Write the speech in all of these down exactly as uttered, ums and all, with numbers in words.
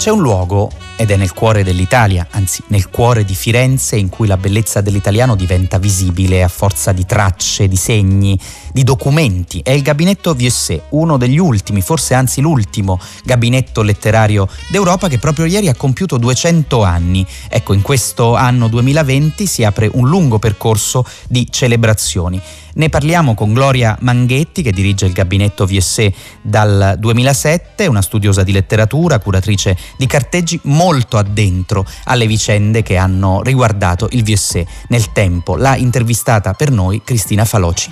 C'è un luogo, ed è nel cuore dell'Italia, anzi nel cuore di Firenze, in cui la bellezza dell'italiano diventa visibile a forza di tracce, di segni, di documenti. È il Gabinetto Vieussé, uno degli ultimi, forse anzi l'ultimo gabinetto letterario d'Europa, che proprio ieri ha compiuto duecento anni. Ecco, in questo anno duemilaventi si apre un lungo percorso di celebrazioni. Ne parliamo con Gloria Manghetti, che dirige il Gabinetto Vieussé dal duemilasette, una studiosa di letteratura, curatrice di carteggi, molto addentro alle vicende che hanno riguardato il Vieussé nel tempo. L'ha intervistata per noi Cristina Faloci.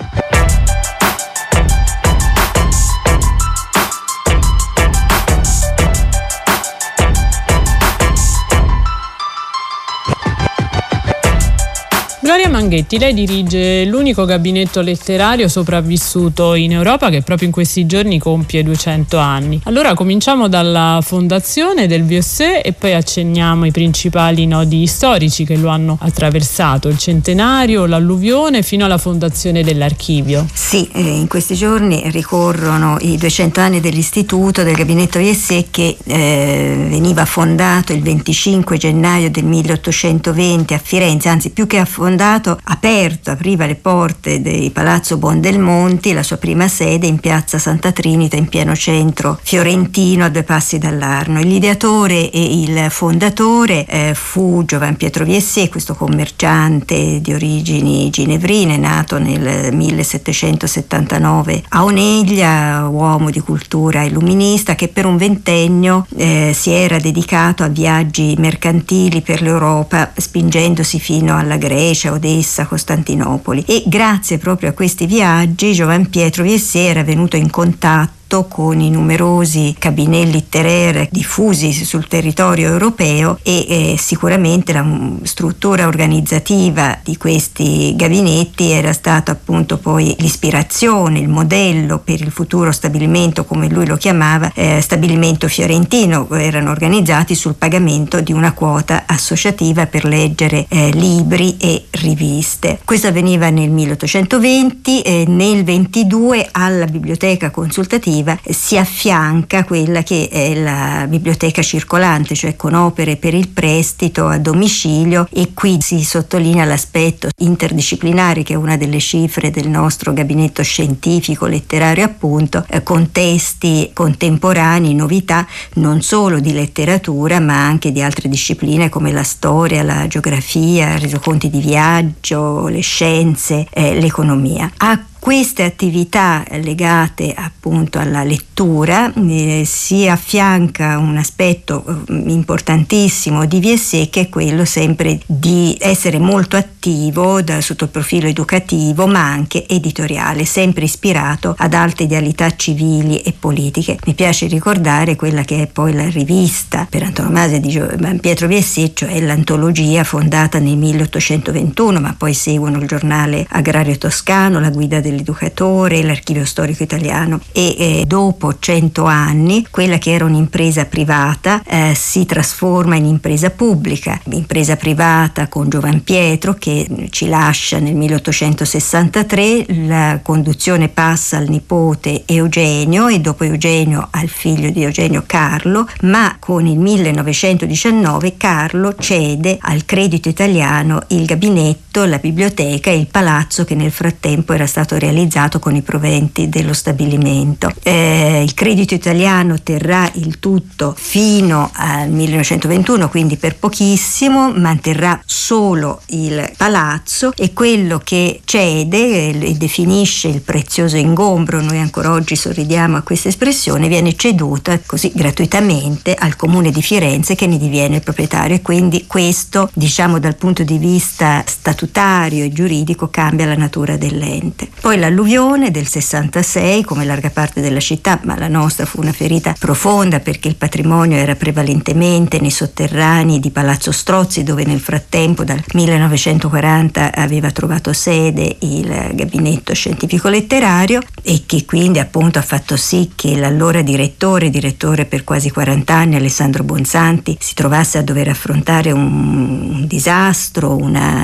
Gloria Manghetti, lei dirige l'unico gabinetto letterario sopravvissuto in Europa che proprio in questi giorni compie duecento anni. Allora cominciamo dalla fondazione del Vieussé e poi accenniamo i principali nodi storici che lo hanno attraversato, il centenario, l'alluvione fino alla fondazione dell'archivio. Sì, eh, in questi giorni ricorrono i duecento anni dell'istituto del Gabinetto Vieussé che eh, veniva fondato il venticinque gennaio del milleottocentoventi a Firenze, anzi più che a fondato aperto, apriva le porte del Palazzo Buondelmonti, la sua prima sede in piazza Santa Trinita in pieno centro fiorentino a due passi dall'Arno. L'ideatore e il fondatore eh, fu Giovan Pietro Vieussé, questo commerciante di origini ginevrine nato nel millesettecentosettantanove a Oneglia, uomo di cultura illuminista che per un ventennio eh, si era dedicato a viaggi mercantili per l'Europa, spingendosi fino alla Grecia, Odessa, Costantinopoli, e grazie proprio a questi viaggi Giovan Pietro Vieussé era venuto in contatto con i numerosi cabinet littéraires diffusi sul territorio europeo e eh, sicuramente la struttura organizzativa di questi gabinetti era stata appunto poi l'ispirazione, il modello per il futuro stabilimento, come lui lo chiamava, eh, stabilimento fiorentino. Erano organizzati sul pagamento di una quota associativa per leggere eh, libri e riviste. Questo avveniva nel milleottocentoventi e nel ventidue alla biblioteca consultativa si affianca quella che è la biblioteca circolante, cioè con opere per il prestito a domicilio, e qui si sottolinea l'aspetto interdisciplinare che è una delle cifre del nostro gabinetto scientifico letterario, appunto, eh, con testi contemporanei, novità non solo di letteratura ma anche di altre discipline come la storia, la geografia, resoconti di viaggio, le scienze, eh, l'economia. A queste attività legate appunto alla lettura eh, si affianca un aspetto eh, importantissimo di Vieussé, che è quello sempre di essere molto attivo da, sotto il profilo educativo ma anche editoriale, sempre ispirato ad alte idealità civili e politiche. Mi piace ricordare quella che è poi la rivista per antonomasia di Giovan Pietro Vieussé, cioè l'antologia fondata nel milleottocentoventuno, ma poi seguono il giornale agrario toscano, la guida del l'educatore, l'archivio storico italiano, e eh, dopo cento anni quella che era un'impresa privata eh, si trasforma in impresa pubblica, impresa privata con Giovan Pietro che ci lascia nel milleottocentosessantatré, la conduzione passa al nipote Eugenio e dopo Eugenio al figlio di Eugenio Carlo, ma con il millenovecentodiciannove Carlo cede al Credito Italiano il gabinetto, la biblioteca e il palazzo che nel frattempo era stato realizzato con i proventi dello stabilimento. Eh, il Credito Italiano terrà il tutto fino al millenovecentoventuno, quindi per pochissimo, manterrà solo il palazzo, e quello che cede e definisce il prezioso ingombro, noi ancora oggi sorridiamo a questa espressione, viene ceduta così gratuitamente al Comune di Firenze che ne diviene il proprietario, e quindi questo, diciamo dal punto di vista statutario e giuridico, cambia la natura dell'ente. Poi l'alluvione del sessantasei, come larga parte della città, ma la nostra fu una ferita profonda perché il patrimonio era prevalentemente nei sotterranei di Palazzo Strozzi, dove nel frattempo dal millenovecentoquaranta aveva trovato sede il gabinetto scientifico letterario, e che quindi appunto ha fatto sì che l'allora direttore, direttore per quasi quaranta anni, Alessandro Bonsanti, si trovasse a dover affrontare un disastro, una tragedia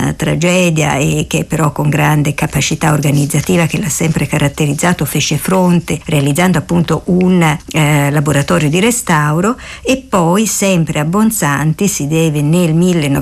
tragedia e che però con grande capacità organizzativa che l'ha sempre caratterizzato fece fronte realizzando appunto un eh, laboratorio di restauro. E poi sempre a Bonsanti si deve nel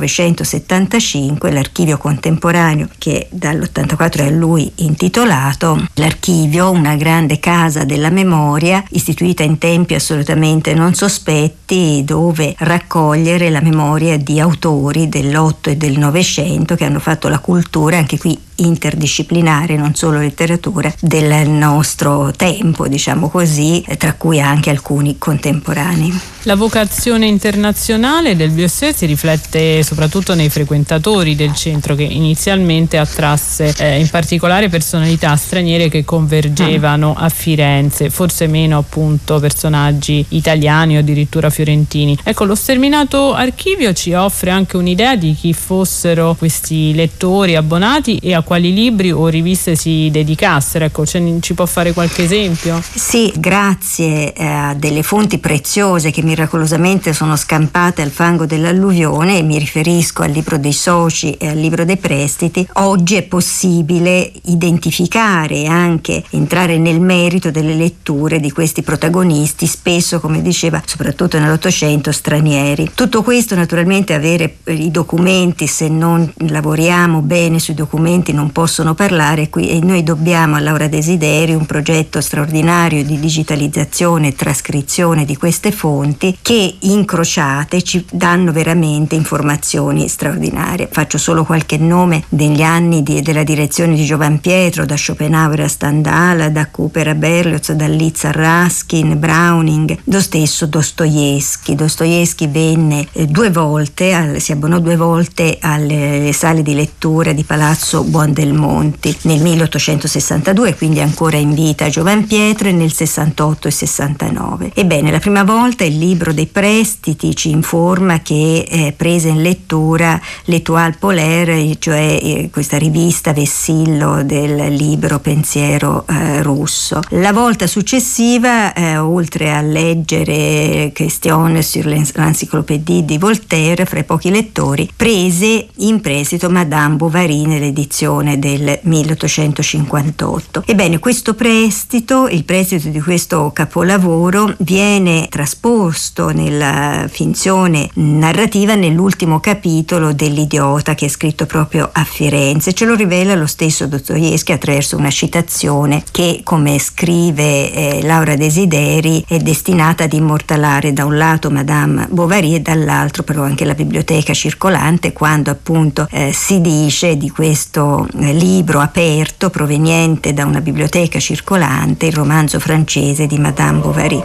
millenovecentosettantacinque l'archivio contemporaneo, che dall'ottantaquattro è a lui intitolato. L'archivio, una grande casa della memoria istituita in tempi assolutamente non sospetti, dove raccogliere la memoria di autori dell'Otto e del Novecento che hanno fatto la cultura, anche qui interdisciplinare, non solo letteratura, del nostro tempo, diciamo così, tra cui anche alcuni contemporanei. La vocazione internazionale del V S E si riflette soprattutto nei frequentatori del centro, che inizialmente attrasse eh, in particolare personalità straniere che convergevano a Firenze, forse meno appunto personaggi italiani o addirittura fiorentini. Ecco, lo sterminato archivio ci offre anche un'idea di chi fossero questi lettori abbonati e a quali libri o riviste si dedicassero. Ecco, ci può fare qualche esempio? Sì, grazie a delle fonti preziose che miracolosamente sono scampate al fango dell'alluvione, e mi riferisco al libro dei soci e al libro dei prestiti, oggi è possibile identificare e anche entrare nel merito delle letture di questi protagonisti, spesso, come diceva, soprattutto nell'Ottocento, stranieri. Tutto questo naturalmente, avere i documenti, se non lavoriamo bene sui documenti non possono parlare, qui e noi dobbiamo a Laura Desideri un progetto straordinario di digitalizzazione e trascrizione di queste fonti che incrociate ci danno veramente informazioni straordinarie. Faccio solo qualche nome degli anni di, della direzione di Giovanpietro, da Schopenhauer a Stendhal, da Cooper a Berlioz, da Liszt a Ruskin, Browning, lo stesso Dostoevsky. Dostoevsky venne eh, due volte, al, si abbonò due volte alle sale di lettura di Palazzo Buondelmonti nel milleottocentosessantadue, quindi ancora in vita Giovanpietro, e nel sessantotto e sessantanove. Ebbene, la prima volta il libro dei prestiti ci informa che eh, prese in lettura l'Étoile polaire, cioè eh, questa rivista vessillo del libero pensiero eh, russo. La volta successiva, eh, oltre a leggere Question sur l'encyclopédie di Voltaire fra i pochi lettori, prese in prestito Madame Bovary nell'edizione del milleottocentocinquantotto. Ebbene, questo prestito, il prestito di questo capolavoro, viene trasposto nella finzione narrativa nell'ultimo capitolo dell'Idiota, che è scritto proprio a Firenze. Ce lo rivela lo stesso Dostoevsky attraverso una citazione che, come scrive eh, Laura Desideri, è destinata ad immortalare da un lato Madame Bovary e dall'altro però anche la biblioteca circolante, quando appunto eh, si dice di questo eh, libro aperto proveniente da una biblioteca circolante, il romanzo francese di Madame Bovary.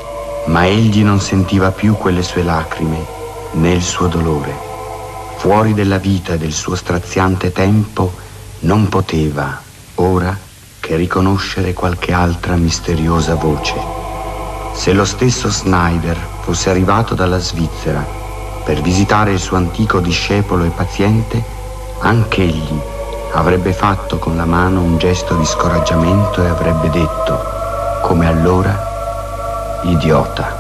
Ma egli non sentiva più quelle sue lacrime né il suo dolore. Fuori della vita e del suo straziante tempo non poteva ora che riconoscere qualche altra misteriosa voce. Se lo stesso Snyder fosse arrivato dalla Svizzera per visitare il suo antico discepolo e paziente, anch'egli avrebbe fatto con la mano un gesto di scoraggiamento e avrebbe detto, come allora, idiota.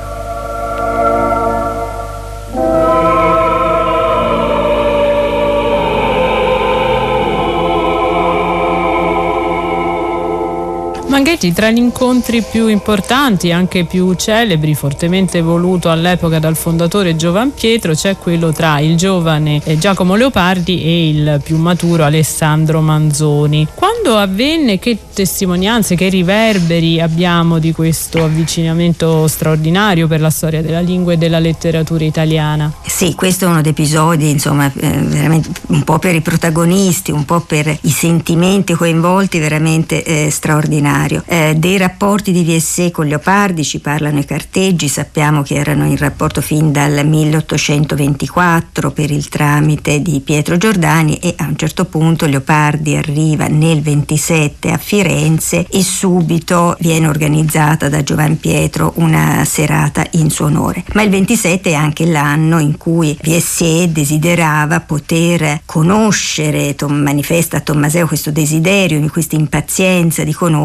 Manghetti, tra gli incontri più importanti e anche più celebri, fortemente voluto all'epoca dal fondatore Giovanpietro, c'è quello tra il giovane Giacomo Leopardi e il più maturo Alessandro Manzoni. Quando avvenne, che testimonianze, che riverberi abbiamo di questo avvicinamento straordinario per la storia della lingua e della letteratura italiana? Sì, questo è uno dei episodi, insomma, eh, veramente un po' per i protagonisti, un po' per i sentimenti coinvolti, veramente eh, straordinario. Eh, dei rapporti di V S E con Leopardi ci parlano i carteggi, sappiamo che erano in rapporto fin dal milleottocentoventiquattro per il tramite di Pietro Giordani, e a un certo punto Leopardi arriva nel ventisette a Firenze e subito viene organizzata da Giovanpietro una serata in suo onore. Ma il ventisette è anche l'anno in cui V S E desiderava poter conoscere, manifesta a Tommaseo questo desiderio, questa impazienza di conoscere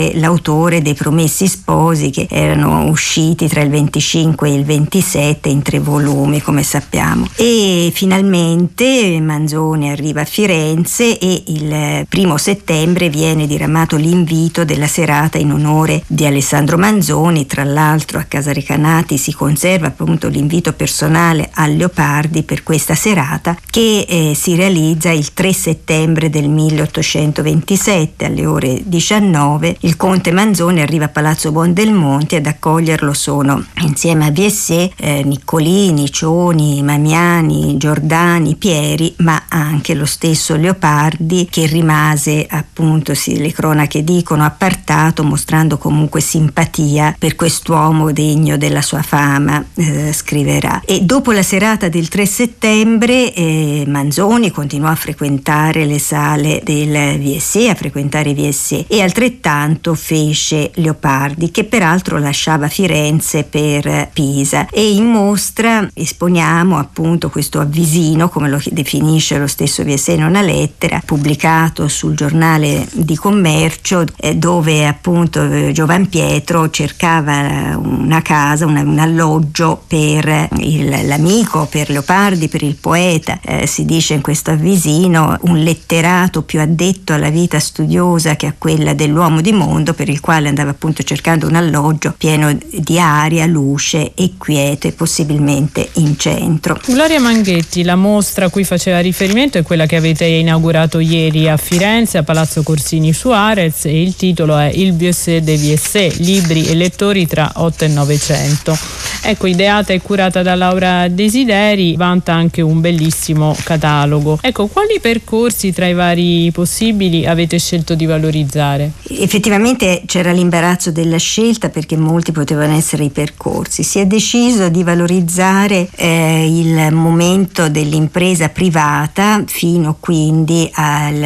essere l'autore dei Promessi Sposi, che erano usciti tra il venticinque e il ventisette in tre volumi, come sappiamo. E finalmente Manzoni arriva a Firenze e il primo settembre viene diramato l'invito della serata in onore di Alessandro Manzoni. Tra l'altro a Casa Recanati si conserva appunto l'invito personale a Leopardi per questa serata, che eh, si realizza il tre settembre del milleottocentoventisette alle ore diciannove. Il conte Manzoni arriva a Palazzo Buondelmonti, ad accoglierlo sono, insieme a Viessé, eh, Niccolini, Cioni, Mamiani, Giordani, Pieri, ma anche lo stesso Leopardi, che rimase appunto, sì, le cronache dicono, appartato, mostrando comunque simpatia per quest'uomo degno della sua fama, eh, scriverà. E dopo la serata del tre settembre eh, Manzoni continuò a frequentare le sale del Viessé, a frequentare Viessé, e altrettanto fece Leopardi, che peraltro lasciava Firenze per Pisa. E in mostra esponiamo appunto questo avvisino, come lo definisce lo stesso Viessé in una lettera, pubblicato sul giornale di commercio, eh, dove appunto eh, Giovan Pietro cercava una casa, una, un alloggio per il, l'amico, per Leopardi, per il poeta. Eh, si dice in questo avvisino: un letterato più addetto alla vita studiosa che a quella dell'uomo di mondo, per il quale andava appunto cercando un alloggio pieno di aria, luce e quieto, e possibilmente in centro. Gloria Manghetti, la mostra a cui faceva riferimento è quella che avete inaugurato ieri a Firenze, a Palazzo Corsini Suarez, e il titolo è Il Viessé de Viessé, libri e lettori tra otto e novecento. Ecco, ideata e curata da Laura Desideri, vanta anche un bellissimo catalogo. Ecco, quali percorsi tra i vari possibili avete scelto di valorizzare? Effettivamente c'era l'imbarazzo della scelta, perché molti potevano essere i percorsi. Si è deciso di valorizzare eh, il momento dell'impresa privata fino quindi al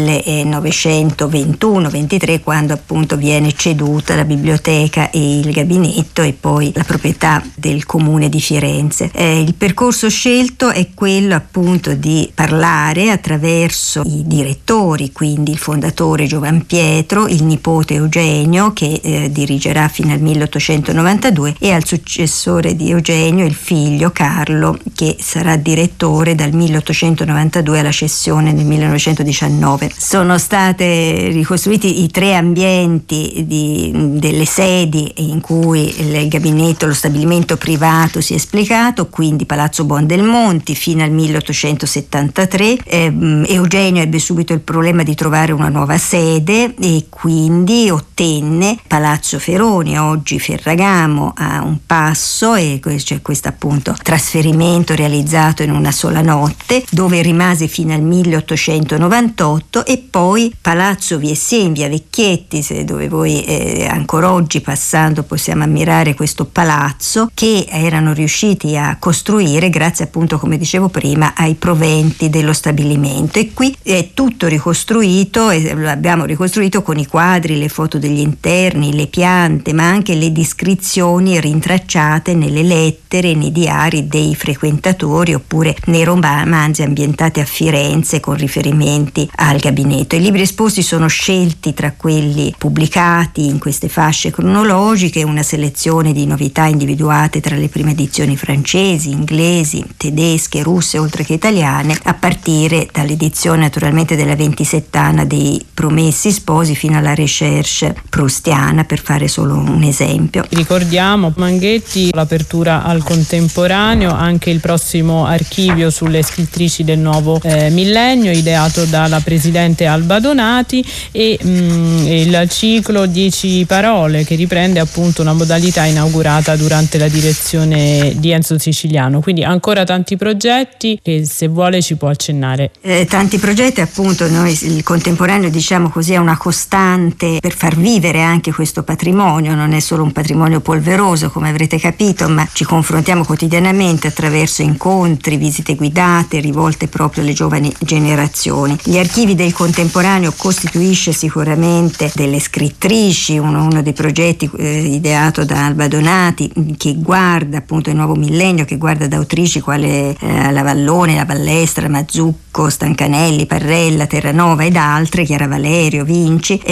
millenovecentoventuno ventitré, quando appunto viene ceduta la biblioteca e il gabinetto e poi la proprietà del comune di Firenze. Eh, il percorso scelto è quello appunto di parlare attraverso i direttori, quindi il fondatore Giovan Pietro, il nipote Eugenio, che eh, dirigerà fino al milleottocentonovantadue, e al successore di Eugenio, il figlio Carlo, che sarà direttore dal milleottocentonovantadue alla cessione nel millenovecentodiciannove. Sono state ricostruiti i tre ambienti di, delle sedi in cui il gabinetto, lo stabilimento privato si è esplicato, quindi Palazzo Buondelmonti fino al milleottocentosettantatré. Eh, Eugenio ebbe subito il problema di trovare una nuova sede e quindi ottenne Palazzo Feroni, oggi Ferragamo, a un passo, e c'è questo appunto trasferimento realizzato in una sola notte, dove rimase fino al milleottocentonovantotto, e poi Palazzo Viessé in via Vecchietti, dove voi eh, ancora oggi passando possiamo ammirare questo palazzo, che erano riusciti a costruire grazie appunto, come dicevo prima, ai proventi dello stabilimento. E qui è tutto ricostruito, e lo abbiamo ricostruito con i quadri, le foto degli interni, le piante, ma anche le descrizioni rintracciate nelle lettere, nei diari dei frequentatori, oppure nei romanzi ambientati a Firenze con riferimenti al gabinetto. I libri esposti sono scelti tra quelli pubblicati in queste fasce cronologiche, una selezione di novità individuate tra le prime edizioni francesi, inglesi, tedesche, russe, oltre che italiane, a partire dall'edizione naturalmente della ventisettana dei Promessi Sposi fino alla Recherche proustiana, per fare solo un esempio. Ricordiamo, Manghetti, l'apertura al contemporaneo, anche il prossimo archivio sulle scrittrici del nuovo eh, millennio, ideato dalla presidente Alba Donati, e mh, il ciclo dieci parole, che riprende appunto una modalità inaugurata durante la direzione di Enzo Siciliano. Quindi ancora tanti progetti che, se vuole, ci può accennare. Eh, tanti progetti, appunto. Noi il contemporaneo, diciamo così, è una costante per far vivere anche questo patrimonio. Non è solo un patrimonio polveroso, come avrete capito, ma ci confrontiamo quotidianamente attraverso incontri, visite guidate rivolte proprio alle giovani generazioni. Gli archivi del contemporaneo costituisce sicuramente delle scrittrici, uno, uno dei progetti eh, ideato da Alba Donati, che guarda appunto il nuovo millennio, che guarda ad autrici quale eh, la Vallone, la Ballestra, Mazzucco, Stancanelli, Parrella, Terranova ed altre, Chiara Valerio, Vinci, ehm,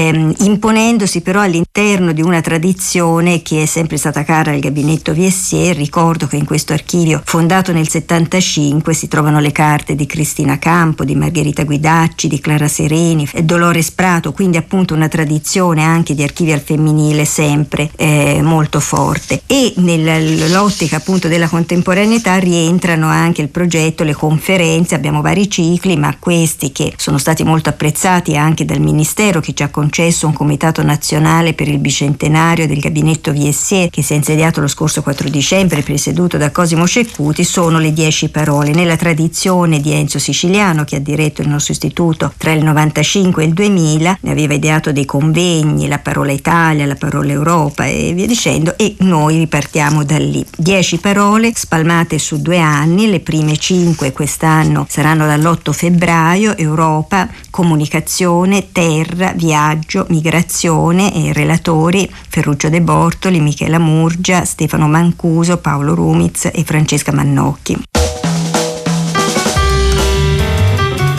imponendosi però all'interno di una tradizione che è sempre stata cara al gabinetto Viessier. Ricordo che in questo archivio, fondato nel settantacinque, si trovano le carte di Cristina Campo, di Margherita Guidacci, di Clara Sereni, Dolores Prato, quindi appunto una tradizione anche di archivi al femminile sempre eh, molto forte. E nell'ottica appunto della contemporaneità rientrano anche il progetto, le conferenze, abbiamo vari cicli, ma questi che sono stati molto apprezzati anche dal Ministero, che ci ha concesso un comitato nazionale per il bicentenario del gabinetto Viessier, che si è insediato lo scorso quattro dicembre, presieduto da Cosimo Ceccuti. Sono le dieci parole nella tradizione di Enzo Siciliano, che ha diretto il nostro istituto tra il novantacinque e il duemila, ne aveva ideato dei convegni, la parola Italia, la parola Europa e via dicendo, e noi ripartiamo da lì. Dieci parole spalmate su due anni, le prime cinque quest'anno saranno dall'otto febbraio: Europa, comunicazione, terra, viaggio, migrazione, e relatori Ferruccio De Bortoli, Michela Murgia, Stefano Mancuso, Paolo Rumiz e Francesca Mannocchi.